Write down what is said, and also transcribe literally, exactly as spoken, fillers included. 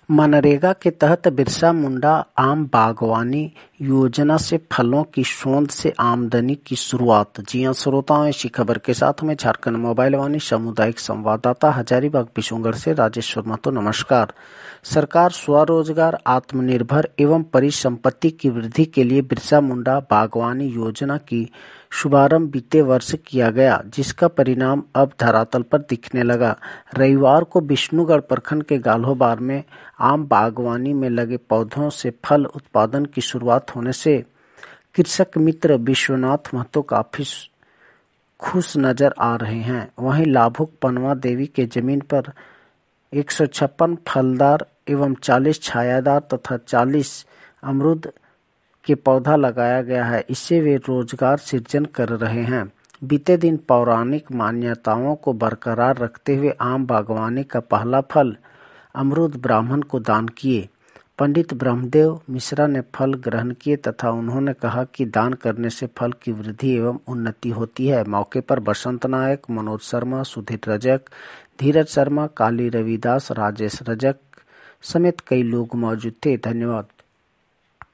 मनरेगा के तहत बिरसा मुंडा आम बागवानी योजना से फलों की शोध से आमदनी की शुरुआत। जी हां श्रोताओं, इसी खबर के साथ में झारखंड मोबाइल वाणी सामुदायिक संवाददाता हजारीबाग बिशुनगढ़ से राजेश्वर महतो। नमस्कार। सरकार स्वरोजगार, आत्मनिर्भर एवं परिसंपत्ति की वृद्धि के लिए बिरसा मुंडा बागवानी योजना की शुभारंभ बीते वर्ष किया गया, जिसका परिणाम अब धरातल पर दिखने लगा। रविवार को विष्णुगढ़ प्रखंड के गाल्होबार में आम बागवानी में लगे पौधों से फल उत्पादन की शुरुआत होने से कृषक मित्र विश्वनाथ महतो काफी खुश नजर आ रहे हैं। वहीं लाभुक पनवा देवी के जमीन पर एक सौ छप्पन फलदार एवं चालीस छायादार तथा चालीस अमरूद के पौधा लगाया गया है। इससे वे रोजगार सृजन कर रहे हैं। बीते दिन पौराणिक मान्यताओं को बरकरार रखते हुए आम बागवानी का पहला फल अमरूद ब्राह्मण को दान किए। पंडित ब्रह्मदेव मिश्रा ने फल ग्रहण किए तथा उन्होंने कहा कि दान करने से फल की वृद्धि एवं उन्नति होती है। मौके पर बसंत नायक, मनोज शर्मा, सुधीर रजक, धीरज शर्मा, काली रविदास, राजेश रजक समेत कई लोग मौजूद थे। धन्यवाद।